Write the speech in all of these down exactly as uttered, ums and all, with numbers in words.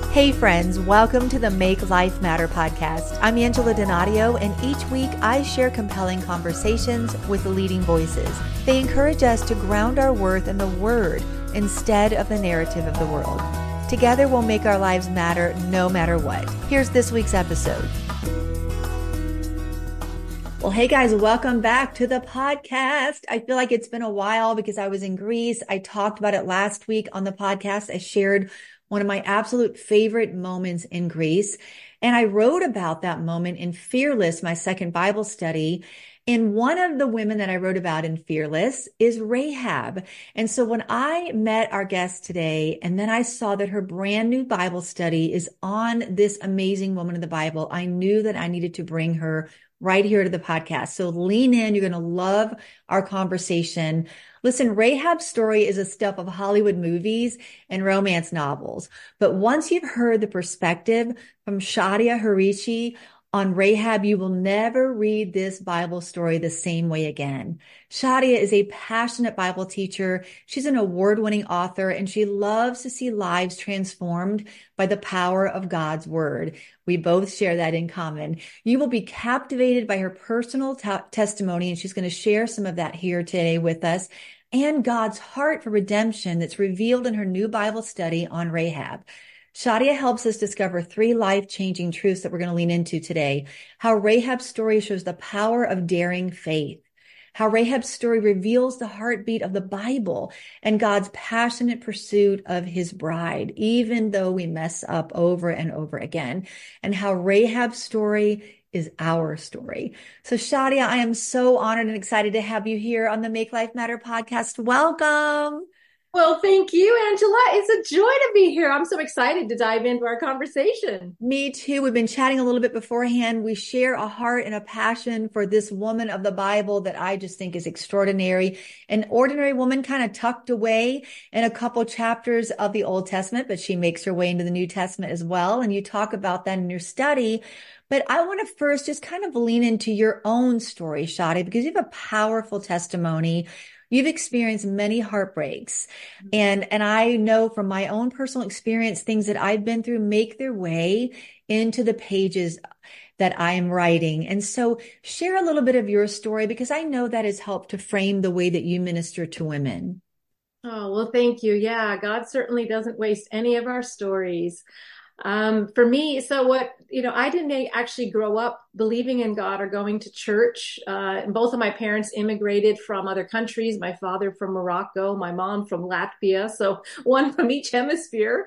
Hey friends, welcome to the Make Life Matter podcast. I'm Angela Donadio, and each week I share compelling conversations with leading voices. They encourage us to ground our worth in the Word instead of the narrative of the world. Together we'll make our lives matter no matter what. Here's this week's episode. Well, hey guys, welcome back to the podcast. I feel like it's been a while because I was in Greece. I talked about it last week on the podcast. I shared one of my absolute favorite moments in Greece. And I wrote about that moment in Fearless, my second Bible study. And one of the women that I wrote about in Fearless is Rahab. And so when I met our guest today, and then I saw that her brand new Bible study is on this amazing woman of the Bible, I knew that I needed to bring her right here to the podcast. So lean in. You're going to love our conversation. Listen, Rahab's story is a stuff of Hollywood movies and romance novels. But once you've heard the perspective from Shadia Harishi on Rahab, you will never read this Bible story the same way again. Shadia is a passionate Bible teacher. She's an award-winning author, and she loves to see lives transformed by the power of God's word. We both share that in common. You will be captivated by her personal t- testimony, and she's going to share some of that here today with us, and God's heart for redemption that's revealed in her new Bible study on Rahab. Shadia helps us discover three life-changing truths that we're going to lean into today. How Rahab's story shows the power of daring faith. How Rahab's story reveals the heartbeat of the Bible and God's passionate pursuit of his bride, even though we mess up over and over again. And how Rahab's story is our story. So Shadia, I am so honored and excited to have you here on the Make Life Matter podcast. Welcome. Well, thank you, Angela. It's a joy to be here. I'm so excited to dive into our conversation. Me too. We've been chatting a little bit beforehand. We share a heart and a passion for this woman of the Bible that I just think is extraordinary. An ordinary woman kind of tucked away in a couple chapters of the Old Testament, but she makes her way into the New Testament as well. And you talk about that in your study. But I want to first just kind of lean into your own story, Shadia, because you have a powerful testimony. You've experienced many heartbreaks. And, and I know from my own personal experience, things that I've been through make their way into the pages that I am writing. And so share a little bit of your story, because I know that has helped to frame the way that you minister to women. Oh, well, thank you. Yeah, God certainly doesn't waste any of our stories. Um, for me, so what, you know, I didn't actually grow up believing in God or going to church. Uh, both of my parents immigrated from other countries. My father from Morocco, my mom from Latvia. So one from each hemisphere.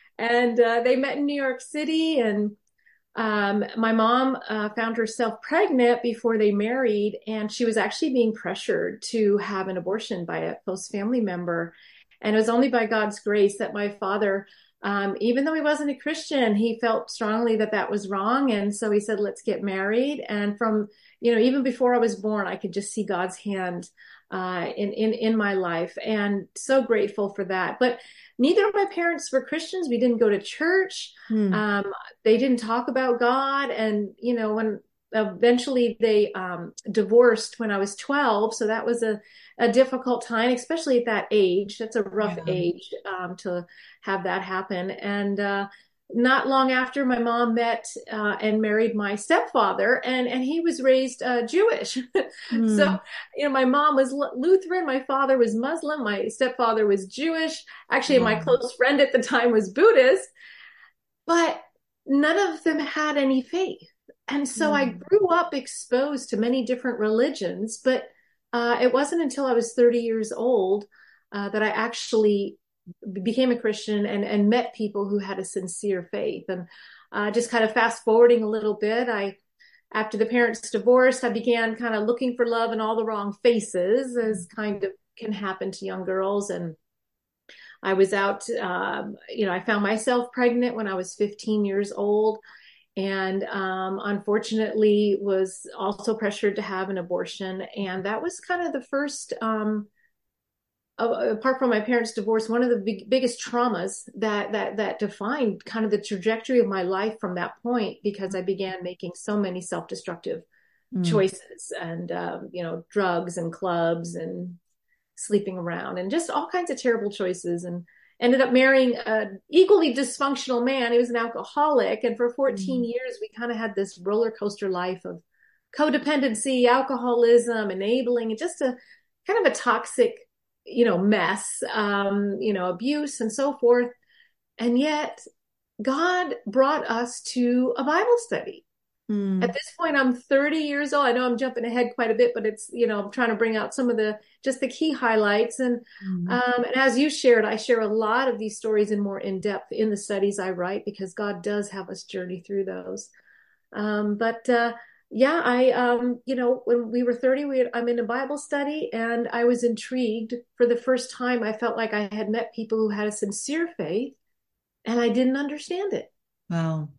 And uh, they met in New York City. And um, my mom uh, found herself pregnant before they married. And she was actually being pressured to have an abortion by a close family member. And it was only by God's grace that my father, Um, even though he wasn't a Christian, he felt strongly that that was wrong. And so he said, let's get married. And from, you know, even before I was born, I could just see God's hand uh, in, in, in my life, and so grateful for that. But neither of my parents were Christians. We didn't go to church. Hmm. Um, they didn't talk about God. And, you know, when eventually they um, divorced when I was twelve. So that was a, a difficult time, especially at that age. That's a rough Yeah. age um, to have that happen. And uh, not long after, my mom met uh, and married my stepfather, and, and he was raised uh, Jewish. Hmm. So, you know, my mom was Lutheran, my father was Muslim, my stepfather was Jewish. Actually, Wow. my close friend at the time was Buddhist, but none of them had any faith. And so I grew up exposed to many different religions, but uh, it wasn't until I was thirty years old uh, that I actually became a Christian and, and met people who had a sincere faith. And uh, just kind of fast forwarding a little bit, I, after the parents divorced, I began kind of looking for love in all the wrong faces, as kind of can happen to young girls. And I was out, um, you know, I found myself pregnant when I was fifteen years old. And um, unfortunately was also pressured to have an abortion. And that was kind of the first, um, uh, apart from my parents' divorce, one of the big, biggest traumas that, that, that defined kind of the trajectory of my life from that point, because I began making so many self-destructive Mm. choices and, um, you know, drugs and clubs and sleeping around and just all kinds of terrible choices. And ended up marrying an equally dysfunctional man. He was an alcoholic. And for fourteen Mm. years, we kind of had this roller coaster life of codependency, alcoholism, enabling, and just a kind of a toxic, you know, mess, um, you know, abuse and so forth. And yet God brought us to a Bible study. At Mm. this point, I'm thirty years old. I know I'm jumping ahead quite a bit, but it's, you know, I'm trying to bring out some of the, just the key highlights. And, Mm. um, and as you shared, I share a lot of these stories in more in depth in the studies I write because God does have us journey through those. Um, but, uh, yeah, I, um, you know, when we were thirty, we had, I'm in a Bible study and I was intrigued for the first time. I felt like I had met people who had a sincere faith and I didn't understand it. Wow.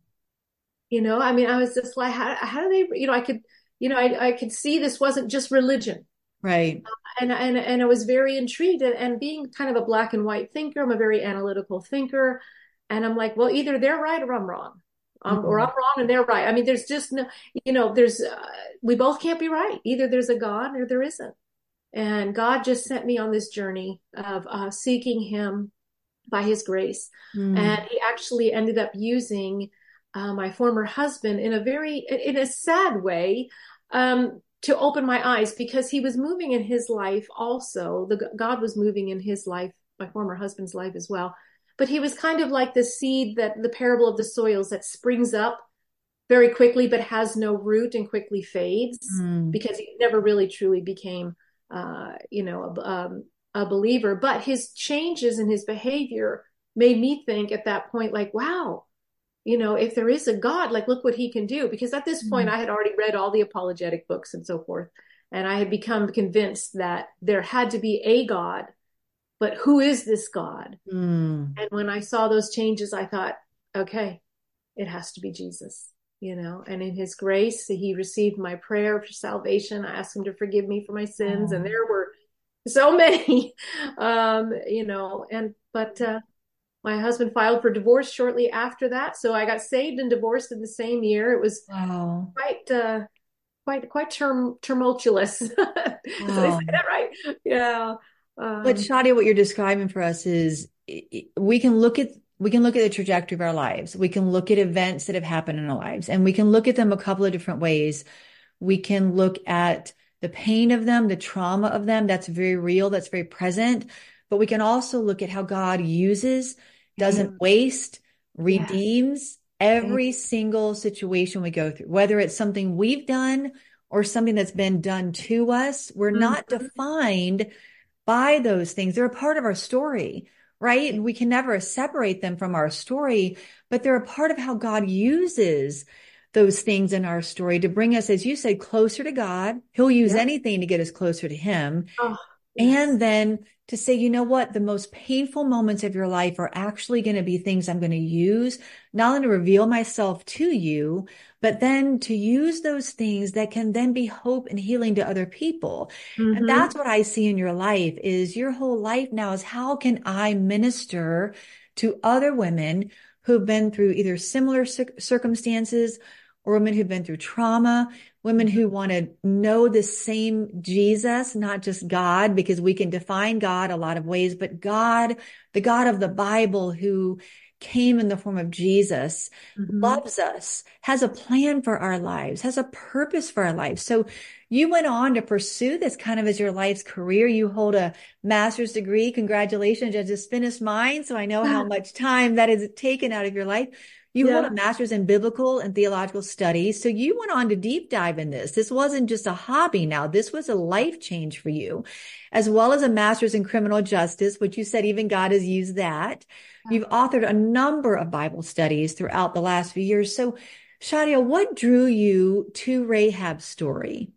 You know, I mean, I was just like, how, how do they, you know, I could, you know, I, I could see this wasn't just religion. Right. And, and, and I was very intrigued and, and being kind of a black and white thinker, I'm a very analytical thinker. And I'm like, well, either they're right or I'm wrong. Um, or I'm Mm. wrong and they're right. I mean, there's just no, you know, there's, uh, we both can't be right. Either there's a God or there isn't. And God just sent me on this journey of uh, seeking him by his grace. And Mm. he actually ended up using uh, my former husband in a very, in a sad way, um, to open my eyes because he was moving in his life also. The God was moving in his life, my former husband's life as well. But he was kind of like the seed that the parable of the soils that springs up very quickly, but has no root and quickly fades Mm. because he never really truly became, uh, you know, a, um, a believer. But his changes in his behavior made me think at that point, like, wow, you know, if there is a God, like, look what he can do. Because at this point, Mm. I had already read all the apologetic books and so forth. And I had become convinced that there had to be a God, but who is this God? Mm. And when I saw those changes, I thought, okay, it has to be Jesus, you know, and in his grace, he received my prayer for salvation. I asked him to forgive me for my sins. And Oh. there were so many, um, you know, and, but, uh, my husband filed for divorce shortly after that. So I got saved and divorced in the same year. It was Wow. quite, uh, quite, quite term, tumultuous. Did I say Wow. that right? Yeah. But Um, Shadia, what you're describing for us is i- i- we can look at we can look at the trajectory of our lives. We can look at events that have happened in our lives, and we can look at them a couple of different ways. We can look at the pain of them, the trauma of them. That's very real. That's very present. But we can also look at how God uses, doesn't mm, waste, yes. redeems every single situation we go through, whether it's something we've done or something that's been done to us. We're not Mhm. defined by those things. They're a part of our story, right? And we can never separate them from our story, but they're a part of how God uses those things in our story to bring us, as you said, closer to God. He'll use Yep. anything to get us closer to him. Oh, yes. And then to say, you know what, the most painful moments of your life are actually going to be things I'm going to use, not only to reveal myself to you, but then to use those things that can then be hope and healing to other people. And Hmm. that's what I see in your life is your whole life now is how can I minister to other women who've been through either similar circumstances or women who've been through trauma, women who want to know the same Jesus, not just God, because we can define God a lot of ways, but God, the God of the Bible who came in the form of Jesus, Hmm. loves us, has a plan for our lives, has a purpose for our lives. So you went on to pursue this kind of as your life's career. You hold a master's degree. Congratulations. I just finished mine. So I know how much time that is taken out of your life. You hold Yeah. a master's in biblical and theological studies. So you went on to deep dive in this. This wasn't just a hobby now. This was a life change for you, as well as a master's in criminal justice, which you said even God has used that. You've authored a number of Bible studies throughout the last few years. So Shadia, what drew you to Rahab's story?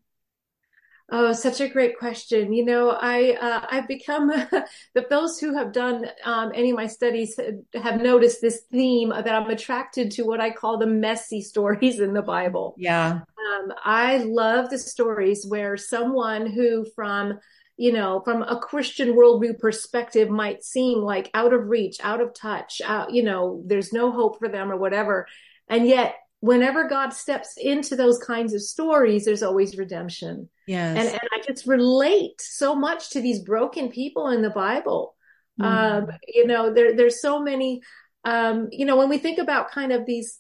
Oh, such a great question. You know, I uh, I've become that those who have done um, any of my studies have noticed this theme that I'm attracted to what I call the messy stories in the Bible. Yeah. Um, I love the stories where someone who from, you know, from a Christian worldview perspective might seem like out of reach, out of touch, out, you know, there's no hope for them or whatever. And yet, whenever God steps into those kinds of stories, there's always redemption. And, Yes. and I just relate so much to these broken people in the Bible. Um, you know, there, there's so many, um, you know, when we think about kind of these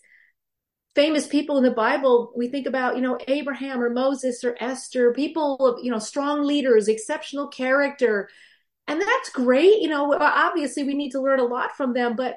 famous people in the Bible, we think about, you know, Abraham or Moses or Esther, people of, you know, strong leaders, exceptional character. And that's great. You know, obviously we need to learn a lot from them, but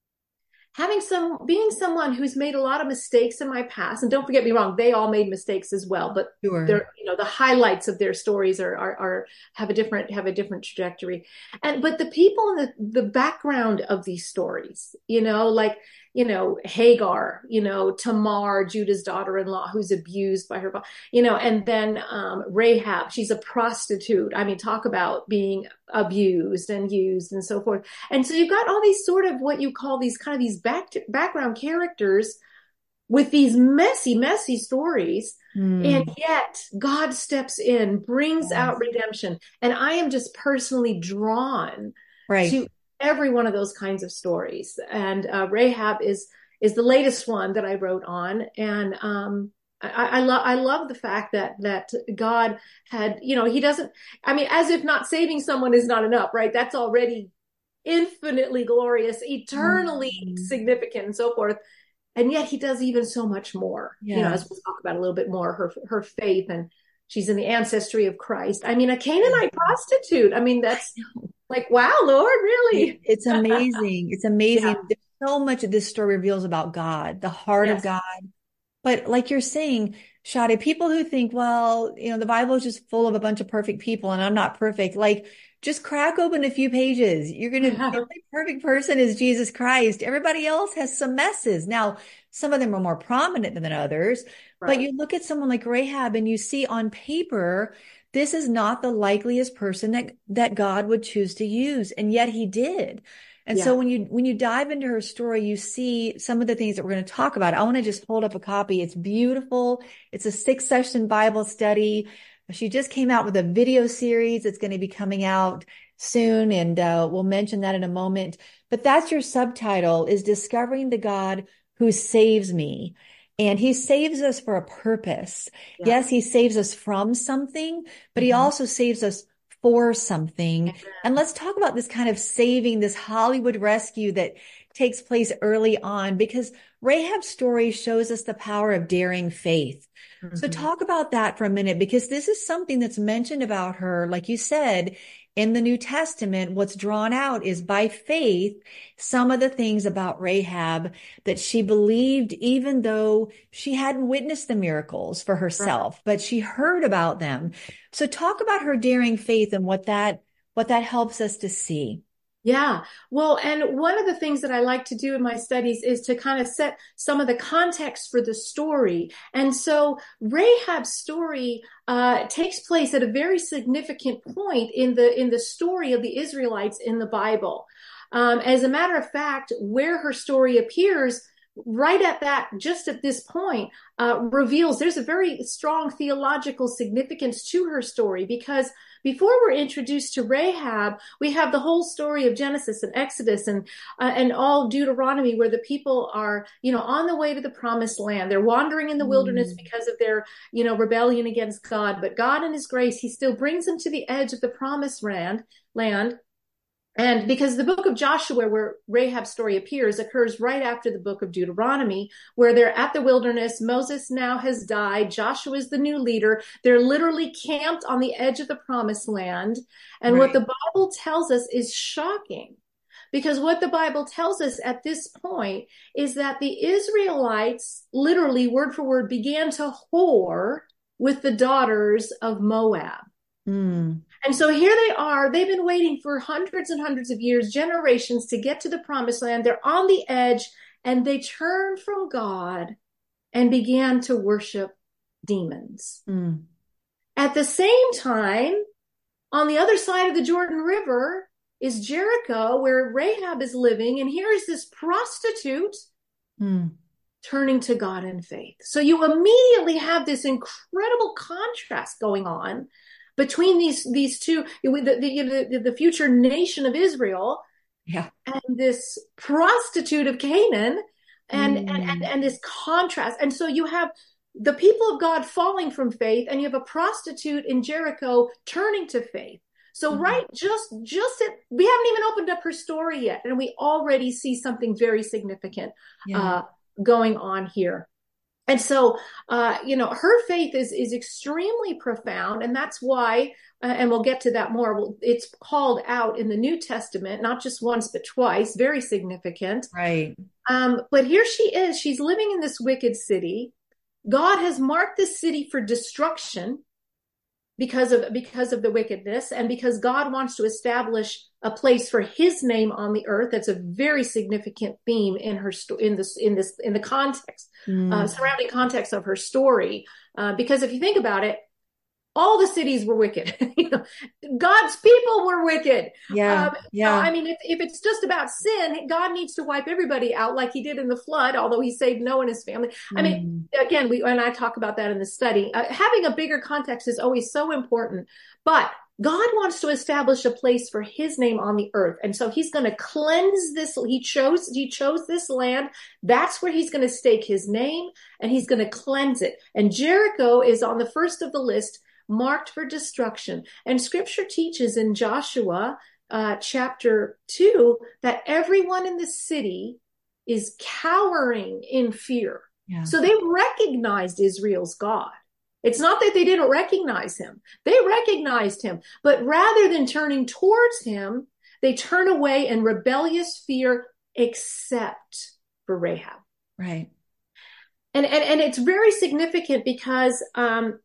having some, being someone who's made a lot of mistakes in my past, and don't forget me wrong, they all made mistakes as well, but Sure. they're, you know, the highlights of their stories are, are, are, have a different, have a different trajectory. And, but the people in the, the background of these stories, you know, like, you know, Hagar, you know, Tamar, Judah's daughter-in-law, who's abused by her, you know, and then um, Rahab, she's a prostitute. I mean, talk about being abused and used and so forth. And so you've got all these sort of what you call these kind of these back to, background characters with these messy, messy stories. Mm. And yet God steps in, brings yes. out redemption. And I am just personally drawn right. to every one of those kinds of stories. And uh, Rahab is is the latest one that I wrote on. And um, I, I love I love the fact that that God had, you know, he doesn't, I mean, as if not saving someone is not enough, right? That's already infinitely glorious, eternally mm-hmm. significant and so forth. And yet he does even so much more, yeah. you know, as we'll talk about a little bit more, her her faith, and she's in the ancestry of Christ. I mean, a Canaanite yeah. prostitute. I mean, that's like, wow, Lord, really? It's amazing. It's amazing. Yeah. There's so much of this story reveals about God, the heart yes. of God. But like you're saying, Shadi, people who think, well, you know, the Bible is just full of a bunch of perfect people and I'm not perfect. Like, just crack open a few pages. You're going to, yeah. the only perfect person is Jesus Christ. Everybody else has some messes. Now, some of them are more prominent than others, right. but you look at someone like Rahab and you see on paper, this is not the likeliest person that, that God would choose to use. And yet he did. And yeah. so when you, when you dive into her story, you see some of the things that we're going to talk about. I want to just hold up a copy. It's beautiful. It's a six session Bible study. She just came out with a video series. It's going to be coming out soon. And uh, we'll mention that in a moment. But that's your subtitle, is Discovering the God Who Saves Me. And he saves us for a purpose. Yeah. Yes, he saves us from something, but mm-hmm. he also saves us for something. Mm-hmm. And let's talk about this kind of saving, this Hollywood rescue that takes place early on, because Rahab's story shows us the power of daring faith. Mm-hmm. So talk about that for a minute, because this is something that's mentioned about her, like you said, in the New Testament. What's drawn out is by faith, some of the things about Rahab that she believed, even though she hadn't witnessed the miracles for herself, right. but she heard about them. So talk about her daring faith and what that, what that helps us to see. Yeah. Well, and one of the things that I like to do in my studies is to kind of set some of the context for the story. And so Rahab's story uh, takes place at a very significant point in the in the story of the Israelites in the Bible. Um, as a matter of fact, where her story appears, right at that, just at this point, uh, reveals there's a very strong theological significance to her story, because before we're introduced to Rahab, we have the whole story of Genesis and Exodus and uh, and all Deuteronomy, where the people are, you know, on the way to the promised land. They're wandering in the mm. wilderness because of their, you know, rebellion against God. But God in his grace, he still brings them to the edge of the promised land, land. And because the book of Joshua, where Rahab's story appears, occurs right after the book of Deuteronomy, where they're at the wilderness. Moses now has died. Joshua is the new leader. They're literally camped on the edge of the promised land. And right. what the Bible tells us is shocking, because what the Bible tells us at this point is that the Israelites, literally word for word, began to whore with the daughters of Moab. Mm. And so here they are. They've been waiting for hundreds and hundreds of years, generations, to get to the promised land. They're on the edge, and they turned from God and began to worship demons. Mm. At the same time, on the other side of the Jordan River is Jericho, where Rahab is living. And here is this prostitute mm. turning to God in faith. So you immediately have this incredible contrast going on between these these two, the, the, the, the future nation of Israel, yeah. and this prostitute of Canaan, and, mm. and, and, and this contrast. And so you have the people of God falling from faith, and you have a prostitute in Jericho turning to faith. So right, just just it, we haven't even opened up her story yet, and we already see something very significant Yeah. uh, going on here. And so, uh, you know, her faith is is extremely profound, and that's why, uh, and we'll get to that more. It's called out in the New Testament, not just once but twice. Very significant. Right. Um, but here she is. She's living in this wicked city. God has marked this city for destruction because of because of the wickedness, and because God wants to establish a place for His name on the earth. That's a very significant theme in her sto- in this in this in the context, Mm. uh, surrounding context of her story. Uh, because if you think about it, all the cities were wicked. You know, God's people were wicked. Yeah. Um, Yeah. I mean, if, if it's just about sin, God needs to wipe everybody out like He did in the flood, although He saved Noah and his family. I mean, Mm. again, we and I talk about that in the study. Uh, having a bigger context is always so important. But God wants to establish a place for His name on the earth. And so He's going to cleanse this. He chose, He chose this land. That's where He's going to stake His name, and He's going to cleanse it. And Jericho is on the first of the list, marked for destruction. And scripture teaches in Joshua uh, chapter two that everyone in the city is cowering in fear. Yeah. So they recognized Israel's God. It's not that they didn't recognize Him. They recognized Him. But rather than turning towards Him, they turn away in rebellious fear, except for Rahab. Right. And, and, and it's very significant because um,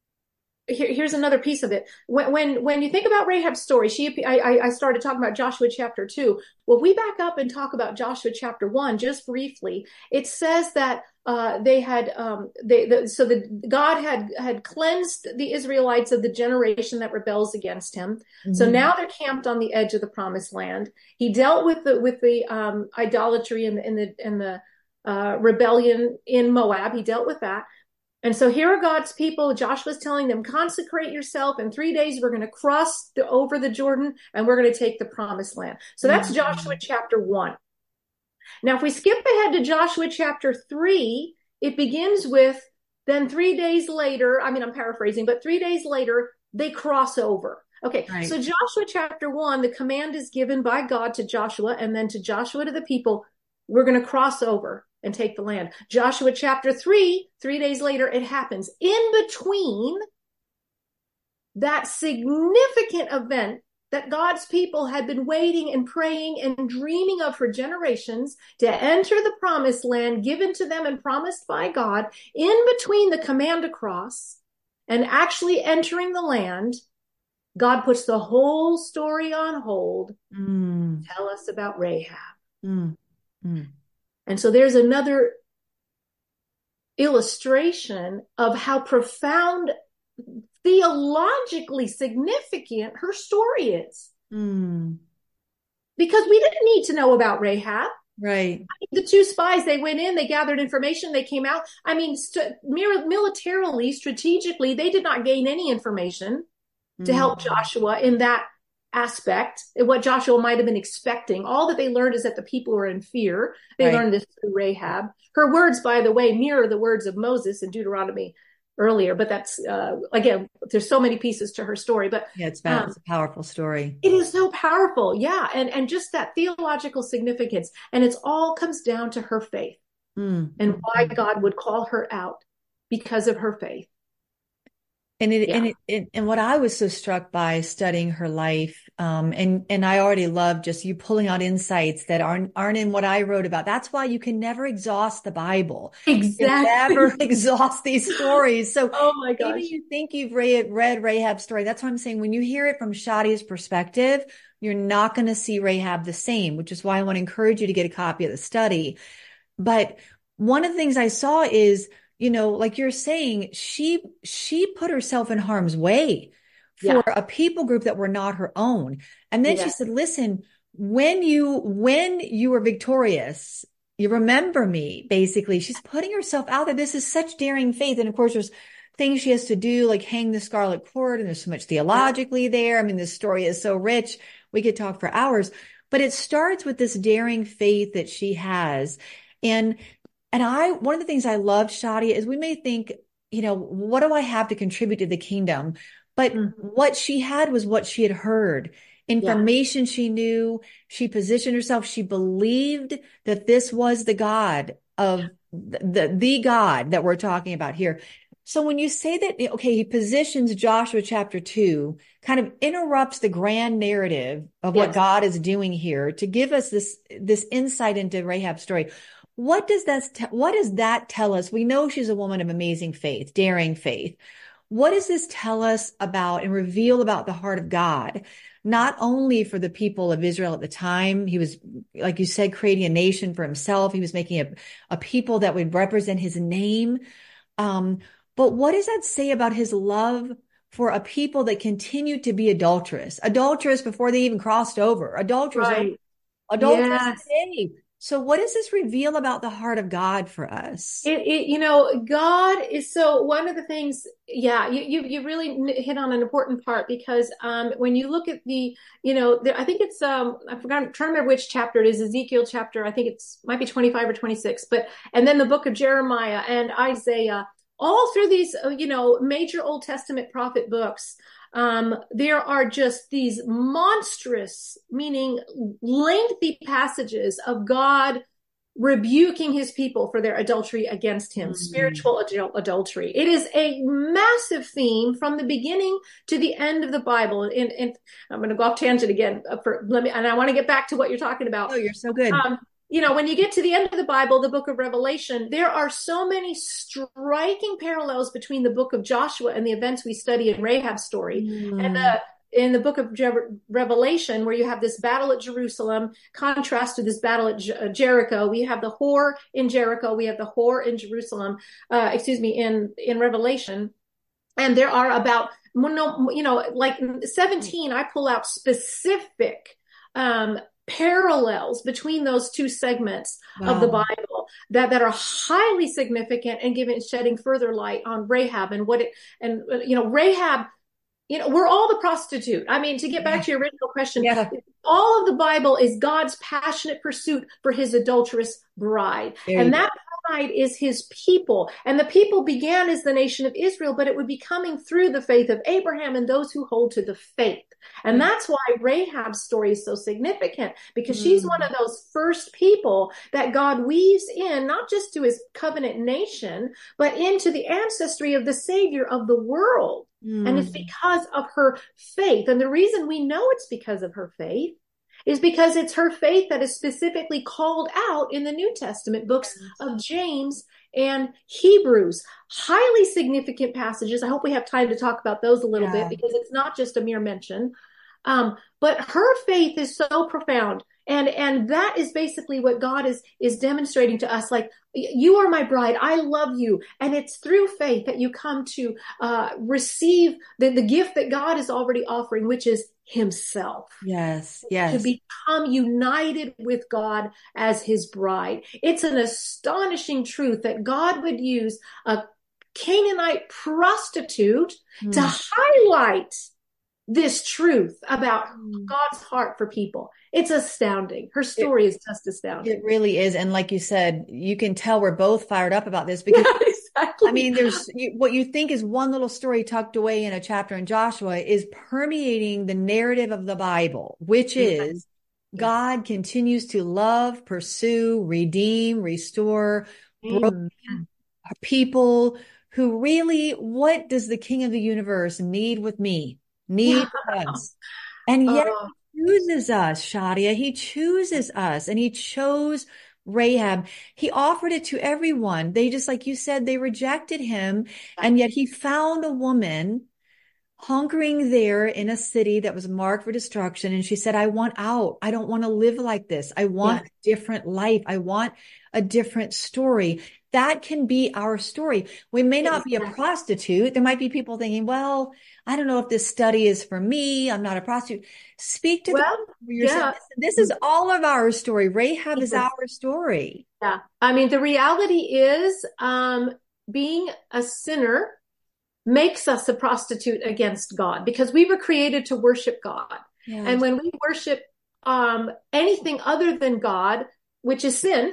Here, here's another piece of it. When, when, when you think about Rahab's story, she, I, I started talking about Joshua chapter two. Well, if we back up and talk about Joshua chapter one, just briefly, it says that, uh, they had, um, they, the, so the, God had, had cleansed the Israelites of the generation that rebels against Him. Mm-hmm. So now they're camped on the edge of the promised land. He dealt with the, with the, um, idolatry and the, and the, and the, uh, rebellion in Moab. He dealt with that. And so here are God's people. Joshua's telling them, consecrate yourself. In three days, we're going to cross the, over the Jordan, and we're going to take the promised land. So that's mm-hmm. Joshua chapter one. Now, if we skip ahead to Joshua chapter three, it begins with, then three days later, I mean, I'm paraphrasing, but three days later, they cross over. Okay, right. So Joshua chapter one, the command is given by God to Joshua, and then to Joshua to the people, we're going to cross over and take the land. Joshua chapter three, three days later, it happens. In between that significant event that God's people had been waiting and praying and dreaming of for generations to enter the promised land given to them and promised by God, in between the command to cross and actually entering the land, God puts the whole story on hold. Mm. Tell us about Rahab. Mm. Mm. And so there's another illustration of how profound, theologically significant her story is. Mm. Because we didn't need to know about Rahab. Right. I mean, the two spies, they went in, they gathered information, they came out. I mean, st- militarily, strategically, they did not gain any information mm. to help Joshua in that aspect, what Joshua might have been expecting. All that they learned is that the people were in fear. They right. learned this through Rahab. Her words, by the way, mirror the words of Moses in Deuteronomy earlier, but that's, uh, again, there's so many pieces to her story, but yeah, it's, um, it's a powerful story. It is so powerful. Yeah. And, and just that theological significance. And it's all comes down to her faith mm. and why God would call her out because of her faith. And it, yeah. and it, it, and what I was so struck by studying her life, um, and, and I already love just you pulling out insights that aren't, aren't in what I wrote about. That's why you can never exhaust the Bible. Exactly. You can never exhaust these stories. So oh my gosh. Maybe you think you've read, read Rahab's story. That's why I'm saying when you hear it from Shadia's perspective, you're not going to see Rahab the same, which is why I want to encourage you to get a copy of the study. But one of the things I saw is, you know, like you're saying, she, she put herself in harm's way for yeah. a people group that were not her own. And then yeah. she said, listen, when you, when you are victorious, you remember me, basically. She's putting herself out there. This is such daring faith. And of course, there's things she has to do, like hang the scarlet cord. And there's so much theologically there. I mean, this story is so rich. We could talk for hours, but it starts with this daring faith that she has. And And I, one of the things I love, Shadia, is we may think, you know, what do I have to contribute to the kingdom? But Mm-hmm. what she had was what she had heard. Information yeah. she knew. She positioned herself. She believed that this was the God of the, the, the God that we're talking about here. So when you say that, okay, he positions Joshua chapter two, kind of interrupts the grand narrative of what yes. God is doing here to give us this, this insight into Rahab's story. What does that, te- what does that tell us? We know she's a woman of amazing faith, daring faith. What does this tell us about and reveal about the heart of God? Not only for the people of Israel at the time, he was, like you said, creating a nation for himself. He was making a, a people that would represent his name. Um, but what does that say about his love for a people that continued to be adulterous, adulterous before they even crossed over, adulterous, right. adulterous yes. today? So what does this reveal about the heart of God for us? It, it, you know, God is so, one of the things, yeah, you, you, you really hit on an important part, because um, when you look at the, you know, the, I think it's, um, I forgot, I'm trying to remember which chapter it is, Ezekiel chapter, I think it's, might be twenty-five or twenty-six, but, and then the book of Jeremiah and Isaiah, all through these, you know, major Old Testament prophet books, Um, there are just these monstrous, meaning lengthy passages of God rebuking his people for their adultery against him, mm-hmm. spiritual adul- adultery. It is a massive theme from the beginning to the end of the Bible. And, and I'm going to go off tangent again for, let me, and I want to get back to what you're talking about. Oh, you're so good. Um, you know, when you get to the end of the Bible, the book of Revelation, there are so many striking parallels between the book of Joshua and the events we study in Rahab's story. Mm. And the, in the book of Je- Revelation, where you have this battle at Jerusalem, contrast to this battle at Je- Jericho. We have the whore in Jericho. We have the whore in Jerusalem, uh, excuse me, in, in Revelation. And there are about, you know, like seventeen, I pull out specific, um, parallels between those two segments wow. of the Bible that, that are highly significant and giving, shedding further light on Rahab and what it, and, you know, Rahab, you know, we're all the prostitute. I mean, to get back yeah. to your original question, yeah. all of the Bible is God's passionate pursuit for his adulterous bride. There and that bride is his people. And the people began as the nation of Israel, but it would be coming through the faith of Abraham and those who hold to the faith. And that's why Rahab's story is so significant, because mm. she's one of those first people that God weaves in, not just to his covenant nation, but into the ancestry of the Savior of the world. Mm. And it's because of her faith. And the reason we know it's because of her faith is because it's her faith that is specifically called out in the New Testament books of James and Hebrews. Highly significant passages. I hope we have time to talk about those a little yeah. bit, because it's not just a mere mention. Um, but her faith is so profound. And, and that is basically what God is, is demonstrating to us. Like, you are my bride. I love you. And it's through faith that you come to, uh, receive the, the gift that God is already offering, which is himself. Yes. Yes. To become united with God as his bride. It's an astonishing truth that God would use a Canaanite prostitute mm. to highlight this truth about God's heart for people. It's astounding. Her story it, is just astounding. It really is. And like you said, you can tell we're both fired up about this, because yeah, exactly. I mean, there's you, what you think is one little story tucked away in a chapter in Joshua is permeating the narrative of the Bible, which is yeah. God continues to love, pursue, redeem, restore broken people who really, what does the King of the universe need with me? Need yeah. us. And yet uh, he chooses us, Shadia. He chooses us, and he chose Rahab. He offered it to everyone. They just, like you said, they rejected him. And yet he found a woman hunkering there in a city that was marked for destruction. And she said, I want out. I don't want to live like this. I want yeah. a different life. I want a different story. That can be our story. We may not be a prostitute. There might be people thinking, well, I don't know if this study is for me. I'm not a prostitute. Speak to well, the yeah. This is all of our story. Rahab is our story. Yeah. I mean, the reality is, um, being a sinner makes us a prostitute against God, because we were created to worship God. Yeah. And when we worship, um, anything other than God, which is sin,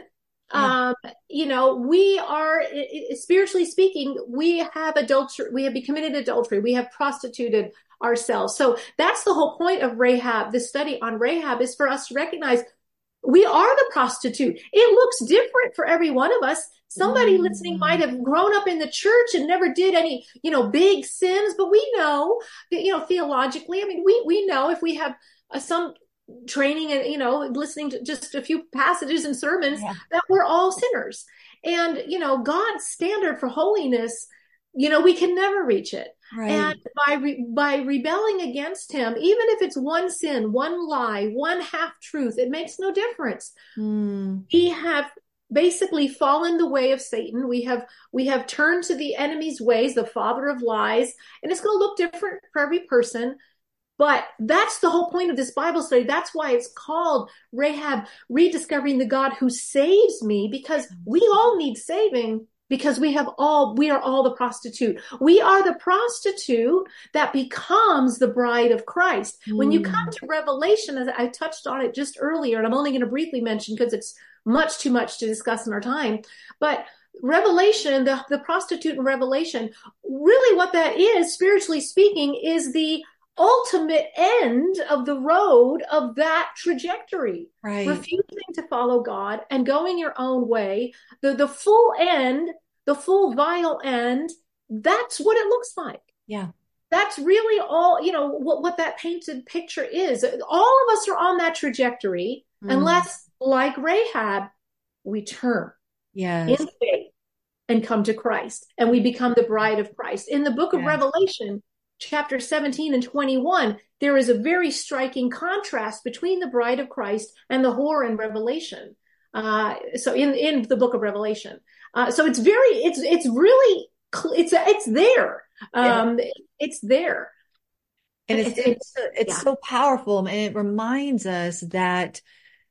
Yeah. Um, you know, we are spiritually speaking, we have adultery, we have committed adultery, we have prostituted ourselves. So that's the whole point of Rahab. This study on Rahab is for us to recognize we are the prostitute. It looks different for every one of us. Somebody mm. listening might have grown up in the church and never did any, you know, big sins, but we know that, you know, theologically, I mean, we, we know if we have uh, some training and, you know, listening to just a few passages and sermons yeah. that we're all sinners. And, you know, God's standard for holiness, you know, we can never reach it. Right. And by re- by rebelling against him, even if it's one sin, one lie, one half truth, it makes no difference. Mm. We have basically fallen the way of Satan. We have we have turned to the enemy's ways, the father of lies, and it's going to look different for every person. But that's the whole point of this Bible study. That's why it's called Rahab, Rediscovering the God Who Saves Me, because we all need saving. Because we have all, we are all the prostitute. We are the prostitute that becomes the bride of Christ. Mm. When you come to Revelation, as I touched on it just earlier, and I'm only going to briefly mention because it's much too much to discuss in our time, but Revelation, the, the prostitute in Revelation, really what that is, spiritually speaking, is the ultimate end of the road of that trajectory. Right. Refusing to follow God and going your own way, the, the full end, the full vile end, that's what it looks like. Yeah. That's really all, you know, what, what that painted picture is. All of us are on that trajectory, mm. unless, like Rahab, we turn yes. in faith and come to Christ, and we become the bride of Christ. In the book of yes. Revelation, chapter seventeen and twenty-one, there is a very striking contrast between the bride of Christ and the whore in Revelation. Uh, so in, in the book of Revelation. Uh, so it's very, it's, it's really, it's, it's there. Um, yeah. It's there. And it's, it's, it's, it's yeah. so powerful. And it reminds us that,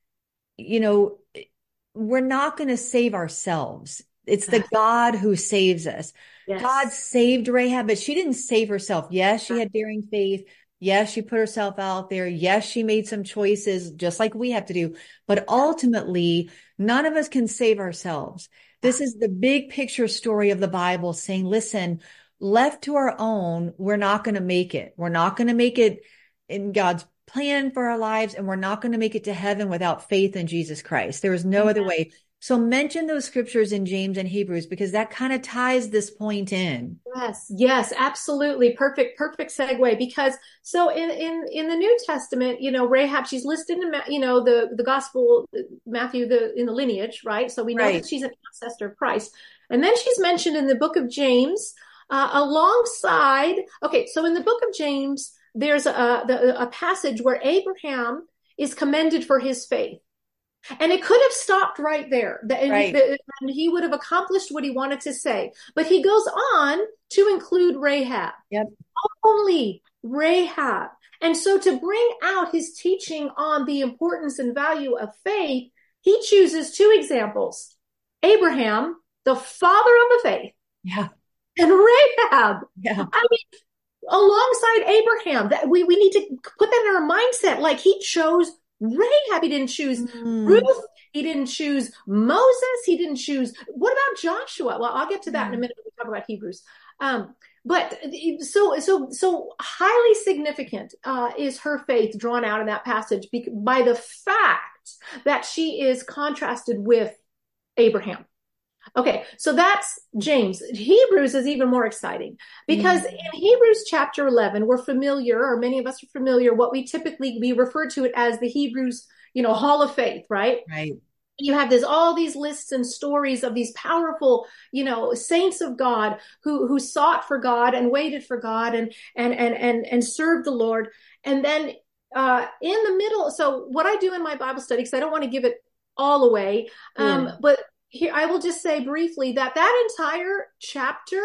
you know, we're not going to save ourselves. It's the God who saves us. Yes. God saved Rahab, but she didn't save herself. Yes, she had daring faith. Yes, she put herself out there. Yes, she made some choices just like we have to do. But ultimately, none of us can save ourselves. This is the big picture story of the Bible saying, listen, left to our own, we're not going to make it. We're not going to make it in God's plan for our lives, and we're not going to make it to heaven without faith in Jesus Christ. There is no other way. So mention those scriptures in James and Hebrews, because that kind of ties this point in. Yes, yes, absolutely. Perfect, perfect segue. Because so in, in, in the New Testament, you know, Rahab, she's listed in, you know, the, the gospel, Matthew, the, in the lineage, right? So we know right. that she's an ancestor of Christ. And then she's mentioned in the book of James, uh, alongside, okay, so in the book of James, there's a, the, a passage where Abraham is commended for his faith. And it could have stopped right there. And, right. and he would have accomplished what he wanted to say. But he goes on to include Rahab. Yep. Only Rahab. And so to bring out his teaching on the importance and value of faith, he chooses two examples. Abraham, the father of the faith. Yeah. And Rahab. Yeah. I mean, alongside Abraham, that we, we need to put that in our mindset. Like he chose Rahab, he didn't choose mm. Ruth, he didn't choose Moses, he didn't choose, what about Joshua? Well, I'll get to that mm. in a minute when we talk about Hebrews. Um, but so, so, so highly significant, uh, is her faith drawn out in that passage by the fact that she is contrasted with Abraham. Okay, so that's James. Hebrews is even more exciting because mm. in Hebrews chapter eleven, we're familiar, or many of us are familiar, what we typically, we refer to it as the Hebrews, you know, Hall of Faith, right? Right. You have this, all these lists and stories of these powerful, you know, saints of God who, who sought for God and waited for God and, and, and, and, and served the Lord. And then, uh, in the middle, so what I do in my Bible study, because I don't want to give it all away, um, yeah. but here, I will just say briefly that that entire chapter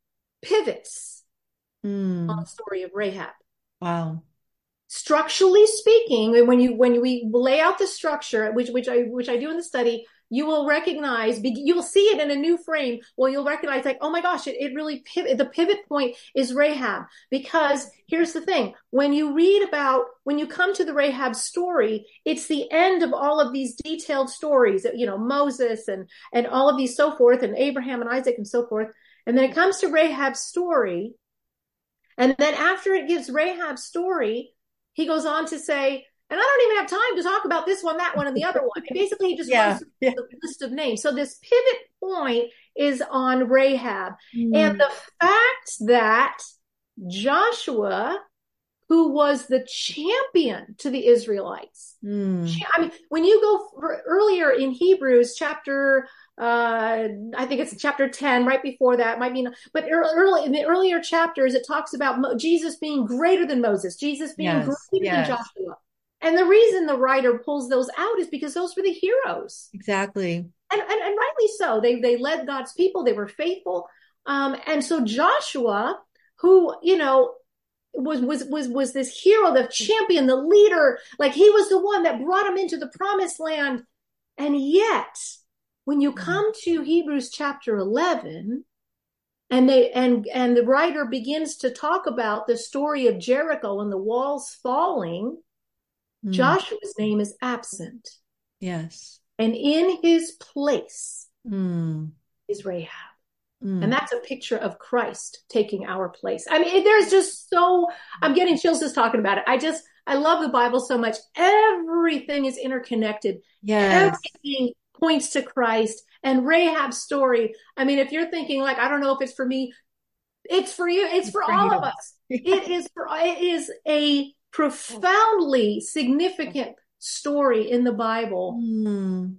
pivots mm. on the story of Rahab. Wow. Structurally speaking, when you when we lay out the structure, which which I which I do in the study, you will recognize, you will see it in a new frame. Well, you'll recognize like, oh my gosh, it, it really pivot. The pivot point is Rahab, because here's the thing. When you read about, when you come to the Rahab story, it's the end of all of these detailed stories, you know, Moses and, and all of these so forth, and Abraham and Isaac and so forth. And then it comes to Rahab's story. And then after it gives Rahab's story, he goes on to say, and I don't even have time to talk about this one, that one, and the other one. And basically, he just yeah. runs through yeah. the list of names. So this pivot point is on Rahab. Mm. And the fact that Joshua, who was the champion to the Israelites, mm. I mean, when you go earlier in Hebrews chapter, uh, I think it's chapter ten, right before that, might be, but early in the earlier chapters, it talks about Mo- Jesus being greater than Moses, Jesus being yes. greater yes. than Joshua. And the reason the writer pulls those out is because those were the heroes. Exactly. And, and, and rightly so. They, they led God's people. They were faithful. Um, and so Joshua, who, you know, was, was, was, was this hero, the champion, the leader, like he was the one that brought him into the promised land. And yet when you come to Hebrews chapter eleven, and they, and, and the writer begins to talk about the story of Jericho and the walls falling, Mm. Joshua's name is absent. Yes. And in his place mm. is Rahab. Mm. And that's a picture of Christ taking our place. I mean, there's just so, I'm getting chills just talking about it. I just, I love the Bible so much. Everything is interconnected. Yes. Everything points to Christ. And Rahab's story, I mean, if you're thinking like, I don't know if it's for me, it's for you. It's, it's for, for all you. Of us. It is for, it is a profoundly significant story in the Bible. Mm.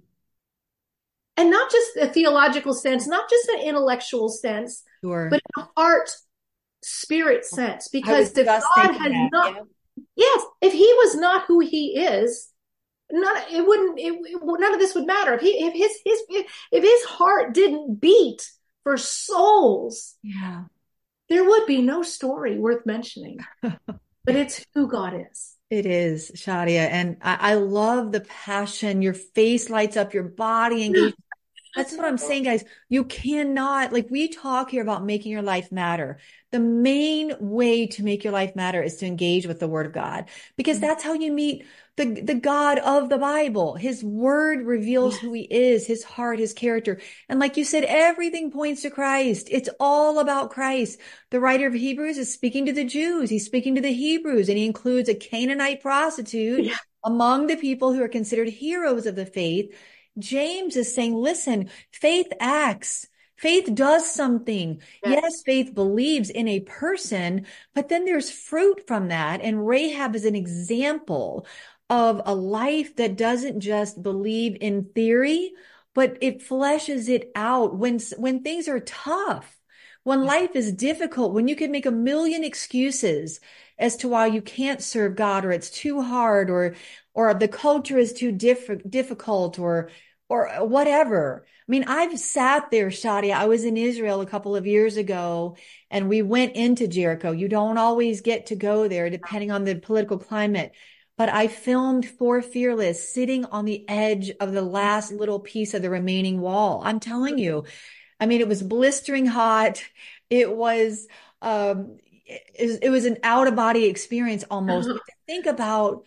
And not just a theological sense, not just an intellectual sense, sure. but a heart, spirit sense. Because if God has that, not, yeah. yes, if he was not who he is, none, it wouldn't, it, it, none of this would matter. If he, if his, his, if his heart didn't beat for souls, yeah, there would be no story worth mentioning. But it's who God is. It is, Shadia. And I, I love the passion. Your face lights up, your body engages. That's what I'm saying, guys. You cannot, like we talk here about making your life matter. The main way to make your life matter is to engage with the word of God, because that's how you meet the, the God of the Bible. His word reveals yes. who he is, his heart, his character. And like you said, everything points to Christ. It's all about Christ. The writer of Hebrews is speaking to the Jews. He's speaking to the Hebrews, and he includes a Canaanite prostitute yeah. among the people who are considered heroes of the faith. James is saying, listen, faith acts. Faith does something. Yes. yes, faith believes in a person, but then there's fruit from that. And Rahab is an example of a life that doesn't just believe in theory, but it fleshes it out when, when things are tough, when life is difficult, when you can make a million excuses as to why you can't serve God, or it's too hard, or, or the culture is too diff- difficult, or, or whatever. I mean, I've sat there, Shadia. I was in Israel a couple of years ago, and we went into Jericho. You don't always get to go there depending on the political climate. But I filmed for Fearless sitting on the edge of the last little piece of the remaining wall. I'm telling you, I mean, it was blistering hot. It was, um, it, it was an out of body experience almost. But to think about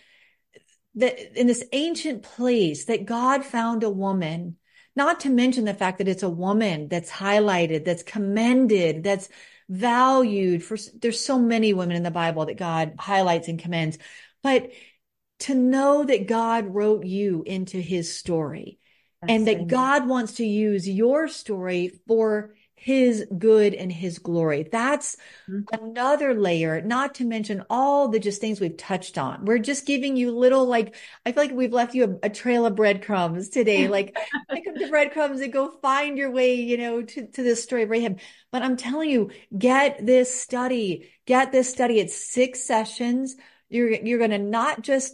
that in this ancient place that God found a woman, not to mention the fact that it's a woman that's highlighted, that's commended, that's valued. For there's so many women in the Bible that God highlights and commends, but to know that God wrote you into his story, that's and that God wants to use your story for his good and his glory. That's mm-hmm. another layer, not to mention all the just things we've touched on. We're just giving you little, like, I feel like we've left you a, a trail of breadcrumbs today. Like, pick up the breadcrumbs and go find your way, you know, to, to this story of Rahab. But I'm telling you, get this study, get this study. It's six sessions. You're, you're going to not just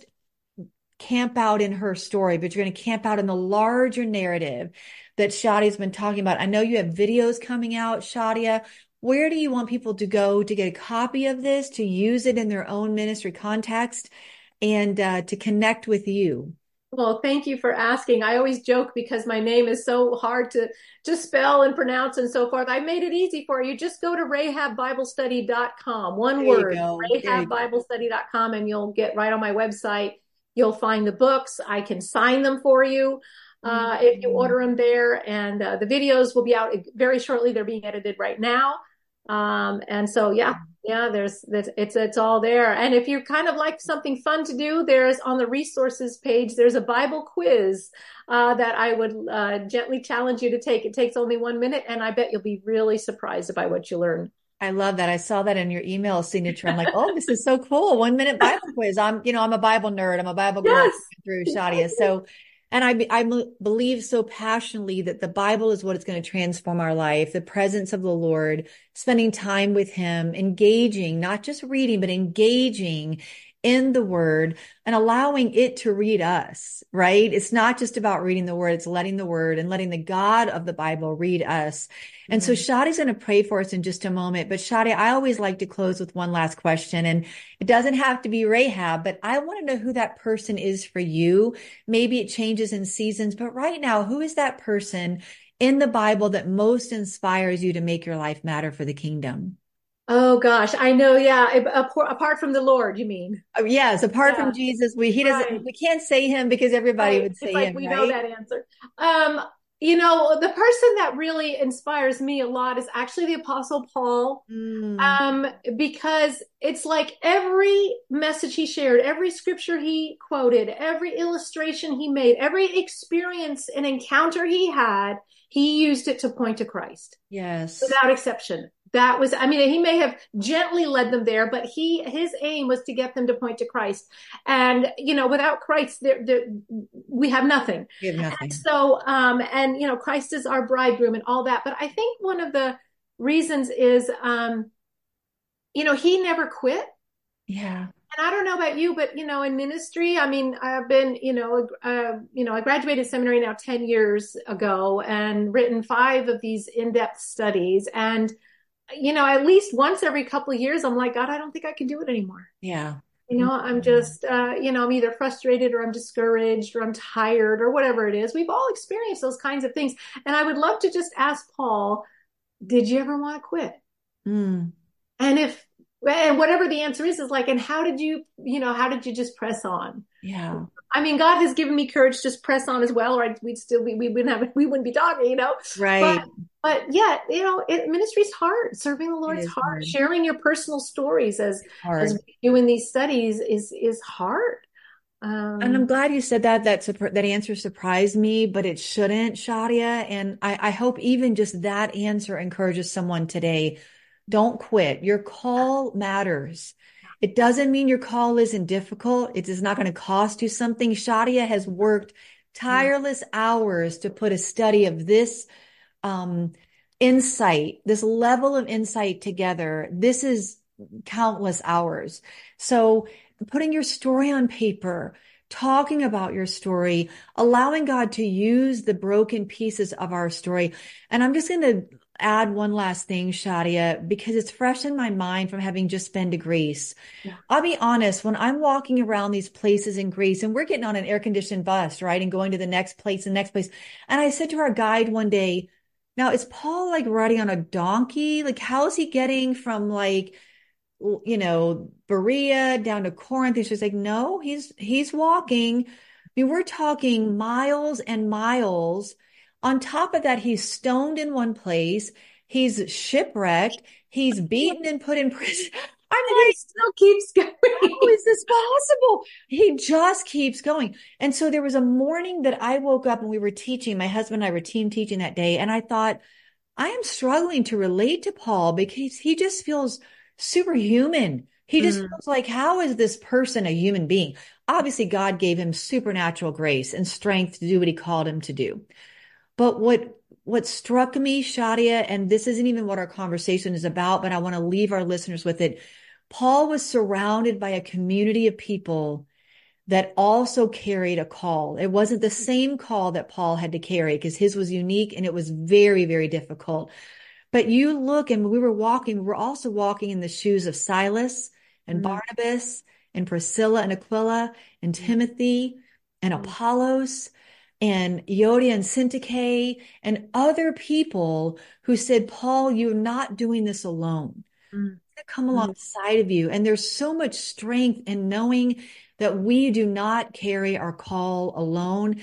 camp out in her story, but you're going to camp out in the larger narrative that Shadia's been talking about. I know you have videos coming out, Shadia. Where do you want people to go to get a copy of this, to use it in their own ministry context, and uh, to connect with you? Well, thank you for asking. I always joke because my name is so hard to to spell and pronounce and so forth. I made it easy for you. Just go to rahab bible study dot com. One There you word, go. There you rahab go. bible study dot com, and you'll get right on my website. You'll find the books. I can sign them for you uh, if you Mm. order them there. And uh, the videos will be out very shortly. They're being edited right now. Um, and so, yeah, yeah, there's, there's, it's, it's all there. And if you kind of like something fun to do, there's on the resources page, there's a Bible quiz, uh, that I would, uh, gently challenge you to take. It takes only one minute, and I bet you'll be really surprised by what you learn. I love that. I saw that in your email signature. I'm like, oh, this is so cool. One minute Bible quiz. I'm, you know, I'm a Bible nerd. I'm a Bible girl Yes. through Shadia. So, and I, I believe so passionately that the Bible is what is going to transform our life. The presence of the Lord, spending time with him, engaging, not just reading, but engaging in the word and allowing it to read us, right? It's not just about reading the word. It's letting the word and letting the God of the Bible read us. And so Shadi's going to pray for us in just a moment. But Shadi, I always like to close with one last question. And it doesn't have to be Rahab, but I want to know who that person is for you. Maybe it changes in seasons, but right now, who is that person in the Bible that most inspires you to make your life matter for the kingdom? Oh gosh, I know. Yeah. Apart, apart from the Lord, you mean? Oh, yes, apart Yeah. from Jesus, we he doesn't Right. we can't say him because everybody Right. would It's say like him, we know right? that answer. Um, you know, the person that really inspires me a lot is actually the Apostle Paul. Mm, Um, because it's like every message he shared, every scripture he quoted, every illustration he made, every experience and encounter he had, he used it to point to Christ yes. without exception. That was, I mean, he may have gently led them there, but he, his aim was to get them to point to Christ. And, you know, without Christ, there, there, we have nothing. We have And nothing. so, um, and, you know, Christ is our bridegroom and all that. But I think one of the reasons is, um, you know, he never quit. Yeah. And I don't know about you, but you know, in ministry, I mean, I've been, you know, uh, you know, I graduated seminary now ten years ago and written five of these in-depth studies. And you know, at least once every couple of years, I'm like, God, I don't think I can do it anymore. Yeah. You know, I'm just, uh, you know, I'm either frustrated or I'm discouraged or I'm tired or whatever it is. We've all experienced those kinds of things. And I would love to just ask Paul, did you ever want to quit? Mm, And if, and whatever the answer is, is like, and how did you, you know, how did you just press on? yeah. I mean, God has given me courage to just press on as well, or we'd still be, we wouldn't have, we wouldn't be talking, you know, but, Right. but yet, you know, it, ministry's hard. Serving the It Lord's is hard. hard. Sharing your personal stories as, It's as hard. we do in these studies is, is hard. And I'm Um, glad you said that. That surp- that answer surprised me, but it shouldn't, Shadia. And I, I hope even just that answer encourages someone today. Don't quit. Your call matters. It doesn't mean your call isn't difficult. It is not going to cost you something. Shadia has worked tireless hours to put a study of this um, insight, this level of insight together. This is countless hours. So putting your story on paper, talking about your story, allowing God to use the broken pieces of our story. And I'm just going to add one last thing, Shadia, because it's fresh in my mind from having just been to Greece. yeah. I'll be honest, when I'm walking around these places in Greece and we're getting on an air conditioned bus, right? And going to the next place, the next place. And I said to our guide one day, now is Paul like riding on a donkey? Like, how is he getting from like, you know, Berea down to Corinth? And she's like, no, he's, he's walking. I mean, we're talking miles and miles. On top of that, he's stoned in one place. He's shipwrecked. He's beaten and put in prison. I'm And he like, still keeps how going. is this possible? He just keeps going. And so there was a morning that I woke up and we were teaching, my husband and I were team teaching that day. And I thought, I am struggling to relate to Paul because he just feels superhuman. He just Mm. feels like, how is this person a human being? Obviously, God gave him supernatural grace and strength to do what he called him to do. But what what struck me, Shadia, and this isn't even what our conversation is about, but I want to leave our listeners with it. Paul was surrounded by a community of people that also carried a call. It wasn't the same call that Paul had to carry because his was unique and it was very, very difficult. But you look, and when we were walking, we were also walking in the shoes of Silas and Mm. Barnabas and Priscilla and Aquila and Timothy and Apollos and Euodia and Syntyche and other people who said, Paul, you're not doing this alone. Mm. Come alongside of you. And there's so much strength in knowing that we do not carry our call alone.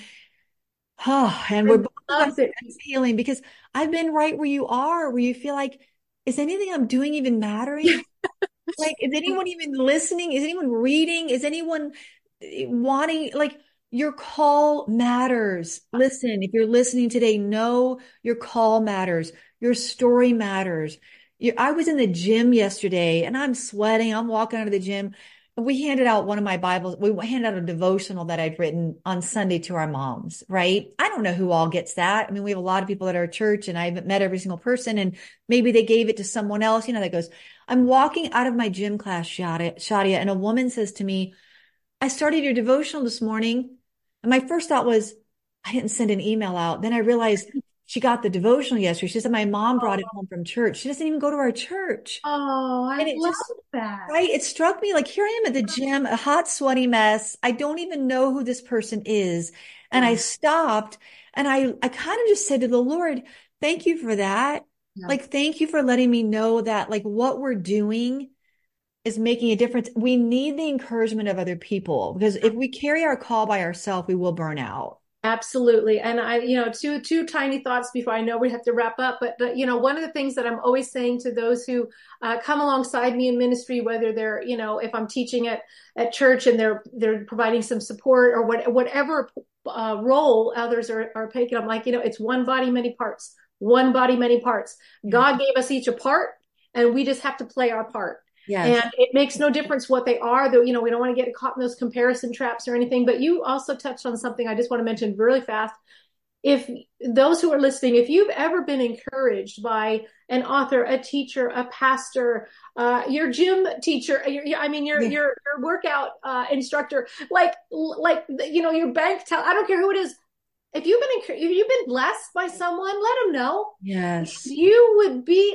Oh, and we're both healing because I've been right where you are, where you feel like, is anything I'm doing even mattering? Like, is anyone even listening? Is anyone reading? Is anyone wanting, like, your call matters. Listen, if you're listening today, know your call matters. Your story matters. You, I was in the gym yesterday and I'm sweating. I'm walking out of the gym. We handed out one of my Bibles. We handed out a devotional that I'd written on Sunday to our moms, right? I don't know who all gets that. I mean, we have a lot of people at our church and I haven't met every single person and maybe they gave it to someone else, you know, that goes, I'm walking out of my gym class, Shadia, Shadia, and a woman says to me, I started your devotional this morning. And my first thought was, I didn't send an email out. Then I realized she got the devotional yesterday. She said, my mom brought it home from church. She doesn't even go to our church. Oh, I and it love just, that. Right. It struck me like, here I am at the gym, a hot, sweaty mess. I don't even know who this person is. And yeah. I stopped and I, I kind of just said to the Lord, thank you for that. Yeah. Like, thank you for letting me know that like what we're doing is making a difference. We need the encouragement of other people because if we carry our call by ourselves, we will burn out. Absolutely. And I, you know, two, two tiny thoughts before I know we have to wrap up. But, but, you know, one of the things that I'm always saying to those who uh, come alongside me in ministry, whether they're, you know, if I'm teaching at, at church and they're, they're providing some support or what, whatever uh, role others are, are taking, I'm like, you know, it's one body, many parts, one body, many parts. God gave us each a part and we just have to play our part. Yes. And it makes no difference what they are, though, you know, we don't want to get caught in those comparison traps or anything. But you also touched on something I just want to mention really fast. If those who are listening, if you've ever been encouraged by an author, a teacher, a pastor, uh, your gym teacher, your, I mean, your, yeah. your, your workout uh, instructor, like, like, you know, your bank, tell, I don't care who it is. If you've been, if you've been blessed by someone, let them know. Yes. You would be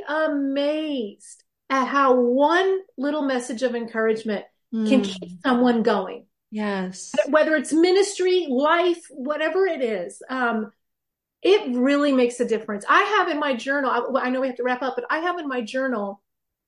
amazed at how one little message of encouragement mm. can keep someone going. Yes. Whether it's ministry, life, whatever it is, um, it really makes a difference. I have in my journal, I, I know we have to wrap up, but I have in my journal,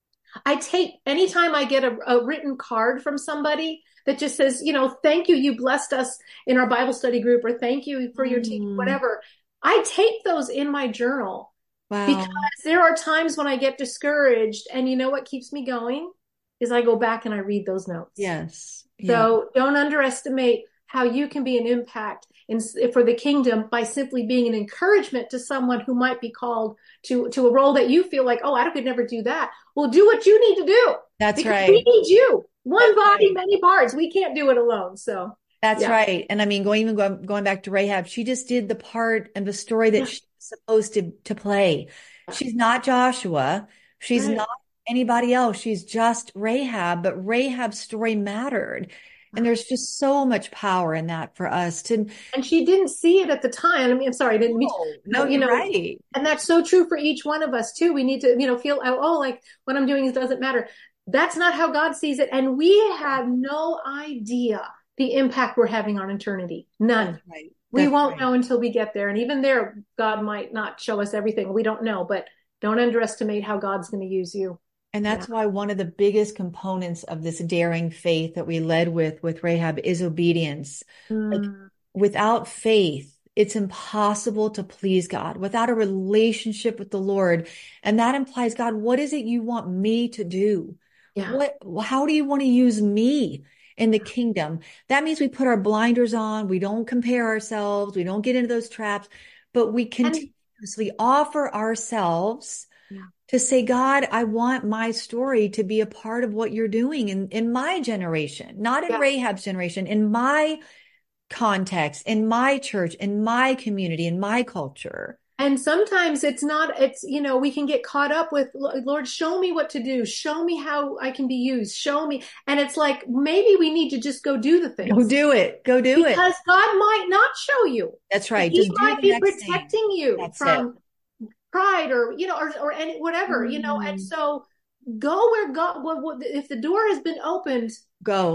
I take, anytime I get a, a written card from somebody that just says, you know, thank you, you blessed us in our Bible study group, or thank you for your mm. teaching, whatever. I take those in my journal. Wow. Because there are times when I get discouraged and you know what keeps me going is I go back and I read those notes. Yes. So yeah. Don't underestimate how you can be an impact in, for the kingdom by simply being an encouragement to someone who might be called to, to a role that you feel like, oh, I could never do that. Well, do what you need to do. That's because right. We need you. One That's body, right. Many parts. We can't do it alone. So that's yeah. right. And I mean, going, even going, going back to Rahab, she just did the part and the story that yeah. she's supposed to, to play. She's not Joshua. She's right. not anybody else. She's just Rahab, but Rahab's story mattered. And there's just so much power in that for us to. And she didn't see it at the time. I mean, I'm sorry, I didn't mean to, no, you know, right. And that's so true for each one of us too. We need to, you know, feel, oh, like what I'm doing doesn't matter. That's not how God sees it. And we have no idea the impact we're having on eternity. None. That's right. We That's won't right. know until we get there. And even there, God might not show us everything. We don't know, but don't underestimate how God's going to use you. And that's yeah. why one of the biggest components of this daring faith that we led with, with Rahab is obedience. Mm. Like, without faith, it's impossible to please God without a relationship with the Lord. And that implies, God, what is it you want me to do? Yeah. What, how do you want to use me in the kingdom? That means we put our blinders on. We don't compare ourselves. We don't get into those traps, but we continuously and, offer ourselves yeah. to say, God, I want my story to be a part of what you're doing in, in my generation, not in yeah. Rahab's generation, in my context, in my church, in my community, in my culture. And sometimes it's not, it's, you know, we can get caught up with, Lord, show me what to do. Show me how I can be used. Show me. And it's like, maybe we need to just go do the things. Go do it. Go do because it. Because God might not show you. That's right. He Just might be protecting thing. you That's from it. pride or, you know, or, or any, whatever, mm. you know. And so go where God, what, what, if the door has been opened, go.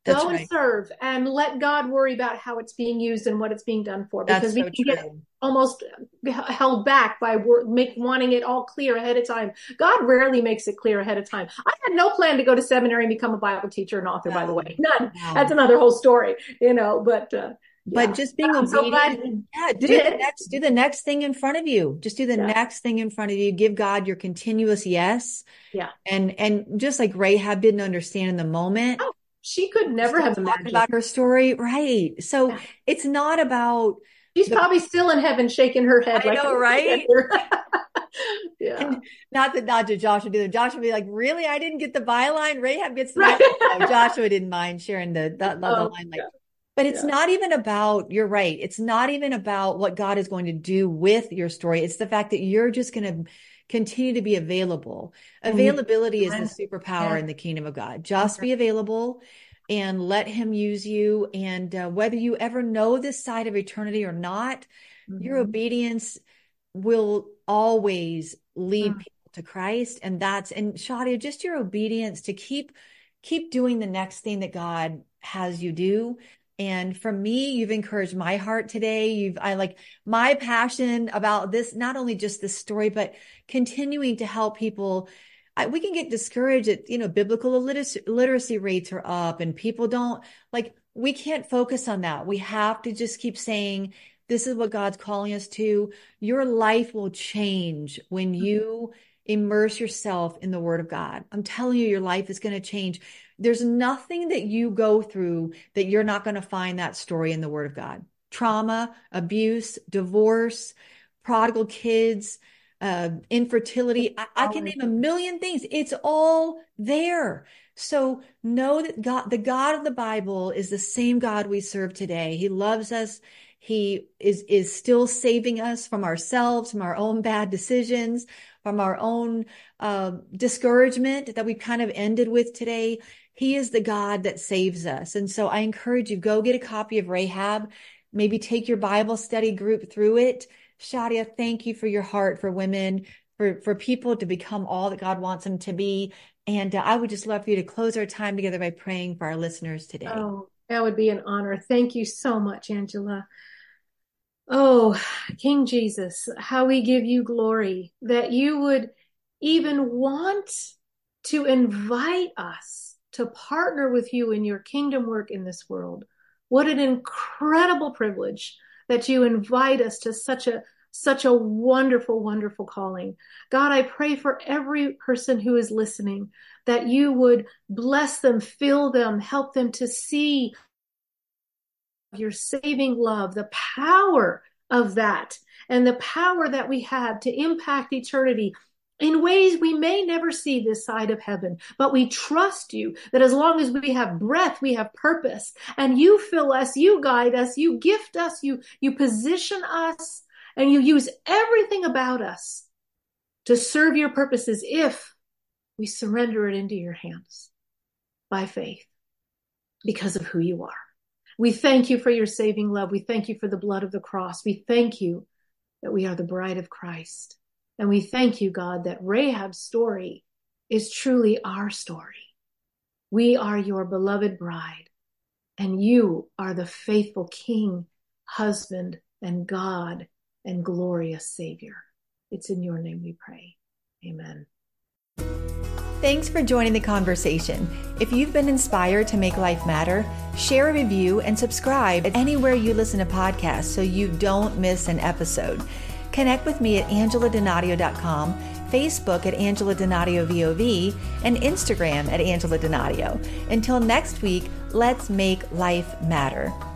That's Go and right. serve and let God worry about how it's being used and what it's being done for, because That's we so can get true. almost held back by make, wanting it all clear ahead of time. God rarely makes it clear ahead of time. I had no plan to go to seminary and become a Bible teacher and author, by the Wow. way. None. Wow. That's another whole story, you know, but uh, But yeah. just being I'm so glad obedient, you yeah, do the did. next, do the next thing in front of you. Just do the Yeah. next thing in front of you. Give God your continuous yes. Yeah. And and just like Rahab didn't understand in the moment, Oh, she could she's never still have talking imagined. about her story, right? So Yeah. it's not about She's the, probably still in heaven shaking her head I like, know, right? yeah. And not that not to Joshua do that. Joshua would be like, really? I didn't get the byline. Rahab gets the Right. byline. No, Joshua didn't mind sharing the the, the, the Oh, line. yeah. Like, but it's Yeah. not even about, you're right. It's not even about what God is going to do with your story. It's the fact that you're just going to continue to be available. And you, Availability is the superpower yeah. in the kingdom of God. Just be available and let him use you. And uh, whether you ever know this side of eternity or not, Mm-hmm. your obedience will always lead Mm-hmm. people to Christ. And that's, and Shadia, just your obedience to keep, keep doing the next thing that God has you do. And for me, you've encouraged my heart today. You've, I like my passion about this, not only just this story, but continuing to help people. I, we can get discouraged at, you know, biblical literacy, literacy rates are up and people don't like, we can't focus on that. We have to just keep saying, this is what God's calling us to. Your life will change when you immerse yourself in the word of God. I'm telling you, your life is going to change. There's nothing that you go through that you're not going to find that story in the word of God. Trauma, abuse, divorce, prodigal kids, uh, infertility. I, I can name a million things. It's all there. So know that God, the God of the Bible is the same God we serve today. He loves us. He is, is still saving us from ourselves, from our own bad decisions, from our own uh, discouragement that we kind of ended with today. He is the God that saves us. And so I encourage you, go get a copy of Rahab, maybe take your Bible study group through it. Shadia, thank you for your heart for women, for, for people to become all that God wants them to be. And uh, I would just love for you to close our time together by praying for our listeners today. Oh, that would be an honor. Thank you so much, Angela. Oh, King Jesus, how we give you glory that you would even want to invite us to partner with you in your kingdom work in this world. What an incredible privilege that you invite us to such a such a wonderful, wonderful calling. God, I pray for every person who is listening that you would bless them, fill them, help them to see your saving love, the power of that, and the power that we have to impact eternity in ways we may never see this side of heaven. But we trust you that as long as we have breath, we have purpose, and you fill us, you guide us, you gift us, you, you position us, and you use everything about us to serve your purposes if we surrender it into your hands by faith because of who you are. We thank you for your saving love. We thank you for the blood of the cross. We thank you that we are the bride of Christ. And we thank you, God, that Rahab's story is truly our story. We are your beloved bride, and you are the faithful King, husband, and God, and glorious Savior. It's in your name we pray. Amen. Thanks for joining the conversation. If you've been inspired to make life matter, share a review and subscribe anywhere you listen to podcasts so you don't miss an episode. Connect with me at angela donadio dot com, Facebook at Angela Donadio V O V, and Instagram at Angela Donadio. Until next week, let's make life matter.